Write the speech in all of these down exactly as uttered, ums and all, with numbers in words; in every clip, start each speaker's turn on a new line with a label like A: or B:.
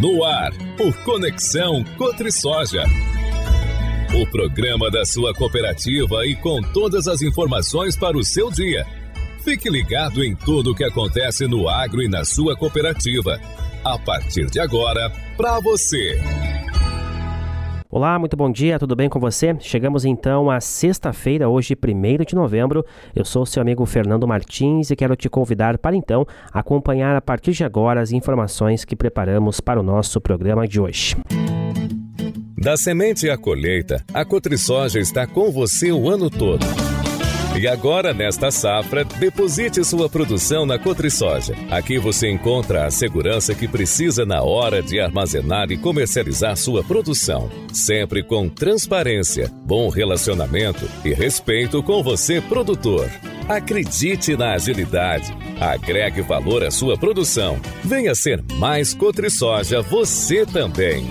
A: No ar, o Conexão CotriSoja. O programa da sua cooperativa e com todas as informações para o seu dia. Fique ligado em tudo o que acontece no agro e na sua cooperativa. A partir de agora, para você.
B: Olá, muito bom dia, tudo bem com você? Chegamos então à sexta-feira, hoje primeiro de novembro. Eu sou seu amigo Fernando Martins e quero te convidar para então acompanhar a partir de agora as informações que preparamos para o nosso programa de hoje.
A: Da semente à colheita, a CotriSoja está com você o ano todo. E agora, nesta safra, deposite sua produção na CotriSoja. Aqui você encontra a segurança que precisa na hora de armazenar e comercializar sua produção. Sempre com transparência, bom relacionamento e respeito com você, produtor. Acredite na agilidade. Agregue valor à sua produção. Venha ser mais CotriSoja você também.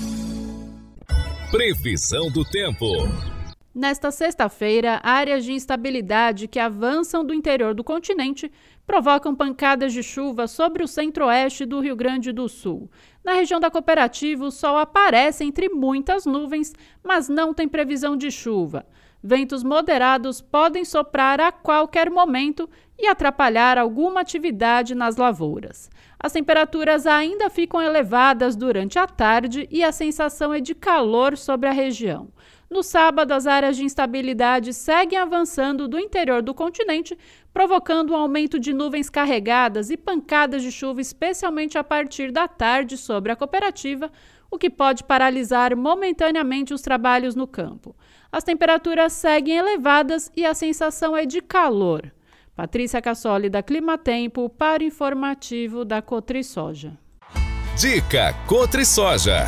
A: Previsão do tempo.
C: Nesta sexta-feira, áreas de instabilidade que avançam do interior do continente provocam pancadas de chuva sobre o centro-oeste do Rio Grande do Sul. Na região da cooperativa, o sol aparece entre muitas nuvens, mas não tem previsão de chuva. Ventos moderados podem soprar a qualquer momento e atrapalhar alguma atividade nas lavouras. As temperaturas ainda ficam elevadas durante a tarde e a sensação é de calor sobre a região. No sábado, as áreas de instabilidade seguem avançando do interior do continente, provocando um aumento de nuvens carregadas e pancadas de chuva, especialmente a partir da tarde sobre a cooperativa, o que pode paralisar momentaneamente os trabalhos no campo. As temperaturas seguem elevadas e a sensação é de calor. Patrícia Cassoli, da Climatempo, para o informativo da CotriSoja.
A: Dica CotriSoja.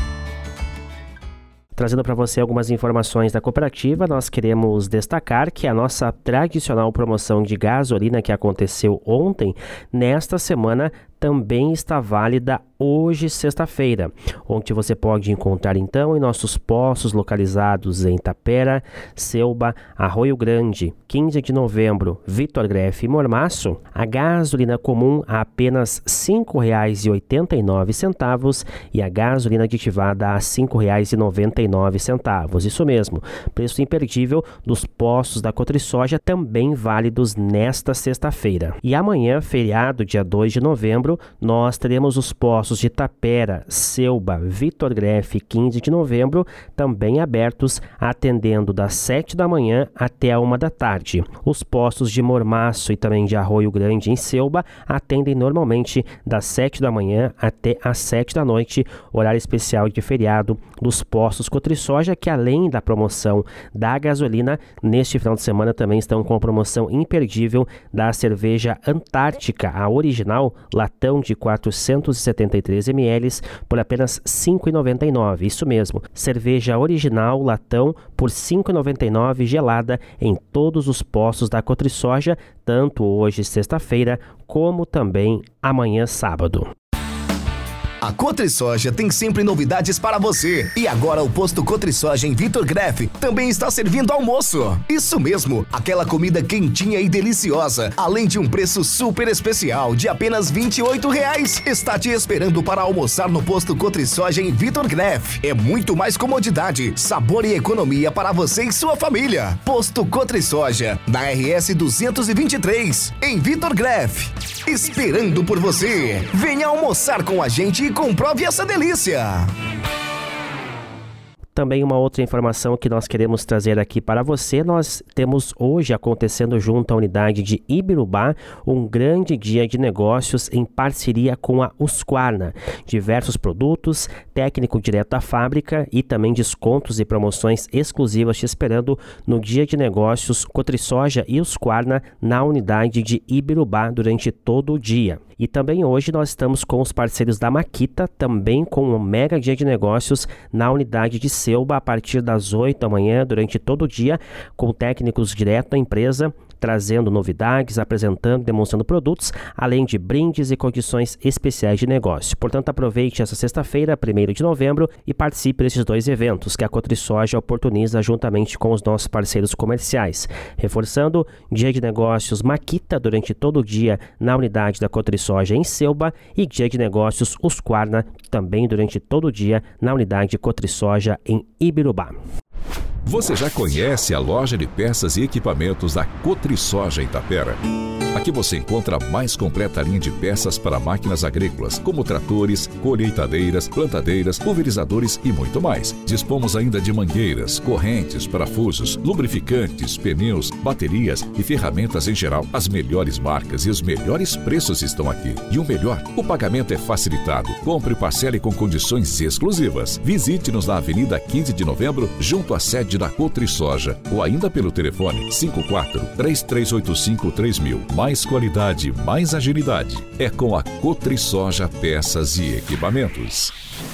B: Trazendo para você algumas informações da cooperativa, nós queremos destacar que a nossa tradicional promoção de gasolina que aconteceu ontem, nesta semana, também está válida hoje, sexta-feira, onde você pode encontrar então em nossos postos localizados em Tapera, Selba, Arroio Grande, quinze de novembro, Vitor Grefe e Mormaço, a gasolina comum a apenas cinco reais e oitenta e nove centavos e a gasolina aditivada a cinco reais e noventa e nove centavos. Isso mesmo, preço imperdível dos postos da CotriSoja também válidos nesta sexta-feira. E amanhã, feriado, dia dois de novembro, nós teremos os postos de Tapera, Selba, Vitor Grefe, quinze de novembro, também abertos, atendendo das sete da manhã até a uma da tarde. Os postos de Mormaço e também de Arroio Grande, em Selba, atendem normalmente das sete da manhã até às sete da noite, horário especial de feriado dos postos CotriSoja, que além da promoção da gasolina, neste final de semana também estão com a promoção imperdível da cerveja Antártica, a original, latão de quatrocentos e setenta e três mililitros por apenas cinco reais e noventa e nove centavos. Isso mesmo, cerveja original latão por cinco reais e noventa e nove centavos gelada em todos os postos da CotriSoja, tanto hoje, sexta-feira, como também amanhã, sábado.
D: A CotriSoja tem sempre novidades para você. E agora o posto CotriSoja em Vitor Grefe também está servindo almoço. Isso mesmo, aquela comida quentinha e deliciosa, além de um preço super especial de apenas vinte e oito reais. Está te esperando para almoçar no posto CotriSoja em Vitor Grefe. É muito mais comodidade, sabor e economia para você e sua família. Posto CotriSoja, na R S duzentos e vinte e três, em Vitor Grefe. Esperando por você. Venha almoçar com a gente e comprove essa delícia!
B: Também uma outra informação que nós queremos trazer aqui para você, nós temos hoje acontecendo junto à unidade de Ibirubá um grande dia de negócios em parceria com a Husqvarna. Diversos produtos, técnico direto da fábrica e também descontos e promoções exclusivas te esperando no dia de negócios CotriSoja e Husqvarna na unidade de Ibirubá durante todo o dia. E também hoje nós estamos com os parceiros da Makita, também com um mega dia de negócios na unidade de Selba a partir das oito da manhã, durante todo o dia, com técnicos direto da empresa, trazendo novidades, apresentando, demonstrando produtos, além de brindes e condições especiais de negócio. Portanto, aproveite essa sexta-feira, primeiro de novembro, e participe desses dois eventos que a CotriSoja oportuniza juntamente com os nossos parceiros comerciais. Reforçando, dia de negócios Maquita durante todo o dia na unidade da CotriSoja em Selba e dia de negócios Husqvarna também durante todo o dia na unidade CotriSoja em Ibirubá.
E: Você já conhece a loja de peças e equipamentos da CotriSoja em Tapera? Aqui você encontra a mais completa linha de peças para máquinas agrícolas, como tratores, colheitadeiras, plantadeiras, pulverizadores e muito mais. Dispomos ainda de mangueiras, correntes, parafusos, lubrificantes, pneus, baterias e ferramentas em geral. As melhores marcas e os melhores preços estão aqui. E o melhor, o pagamento é facilitado. Compre e parcele com condições exclusivas. Visite-nos na Avenida quinze de novembro, junto à sede da CotriSoja, ou ainda pelo telefone cinco quatro, três três oito cinco, três mil. Mais qualidade, mais agilidade. É com a CotriSoja Peças e Equipamentos.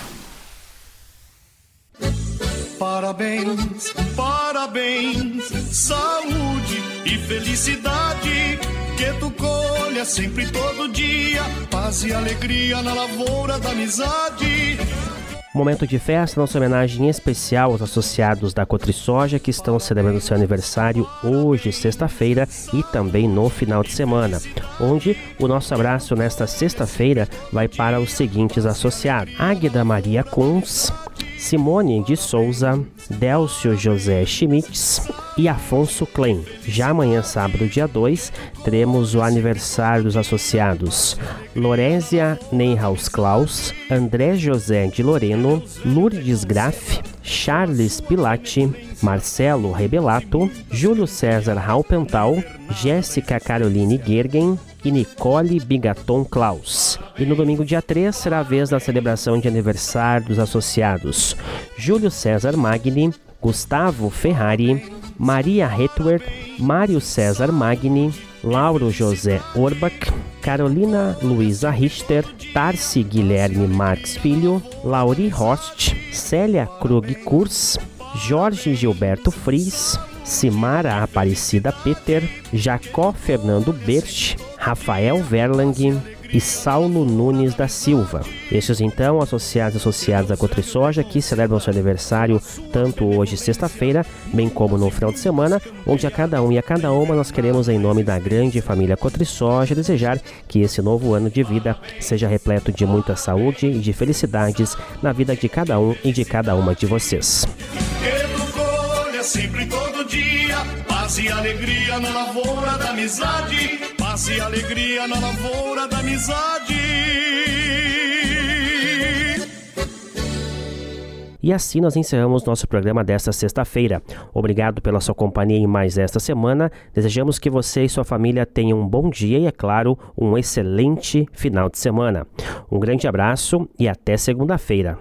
F: Parabéns, parabéns, saúde e felicidade, que tu colha sempre todo dia, paz e alegria na lavoura da amizade.
B: Momento de festa, nossa homenagem especial aos associados da CotriSoja que estão celebrando seu aniversário hoje, sexta-feira, e também no final de semana, onde o nosso abraço nesta sexta-feira vai para os seguintes associados: Águeda Maria Kunz, Simone de Souza, Délcio José Schmitz e Afonso Klein. Já amanhã, sábado, dia dois, teremos o aniversário dos associados Lorésia Neyhaus Klaus, André José de Loreno, Lourdes Graff, Charles Pilati, Marcelo Rebelato, Júlio César Raupental, Jéssica Caroline Gergen e Nicole Bigaton Klaus. E no domingo, dia três, será a vez da celebração de aniversário dos associados Júlio César Magni, Gustavo Ferrari, Maria Hetwer, Mário César Magni, Lauro José Orbach, Carolina Luiza Richter, Tarci Guilherme Marques Filho, Lauri Rost, Célia Krug Kurs, Jorge Gilberto Fris, Simara Aparecida Peter, Jacó Fernando Berch, Rafael Verlang e Saulo Nunes da Silva. Estes, então, associados e associadas à CotriSoja, que celebram seu aniversário tanto hoje, sexta-feira, bem como no final de semana, onde a cada um e a cada uma nós queremos, em nome da grande família CotriSoja, desejar que esse novo ano de vida seja repleto de muita saúde e de felicidades na vida de cada um e de cada uma de vocês.
F: Sempre todo dia, paz e alegria na lavoura da amizade, paz e alegria na lavoura da amizade.
B: E assim nós encerramos nosso programa desta sexta-feira. Obrigado pela sua companhia em mais esta semana. Desejamos que você e sua família tenham um bom dia e, é claro, um excelente final de semana. Um grande abraço e até segunda-feira.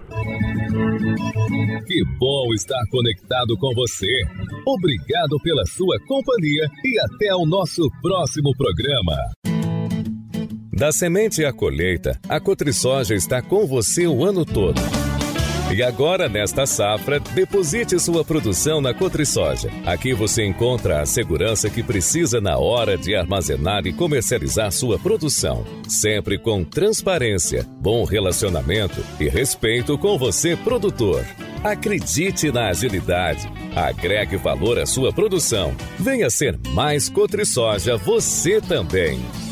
A: Que bom estar conectado com você. Obrigado pela sua companhia e até o nosso próximo programa. Da semente à colheita, a CotriSoja está com você o ano todo. E agora, nesta safra, deposite sua produção na CotriSoja. Aqui você encontra a segurança que precisa na hora de armazenar e comercializar sua produção. Sempre com transparência, bom relacionamento e respeito com você, produtor. Acredite na agilidade. Agregue valor à sua produção. Venha ser mais CotriSoja você também.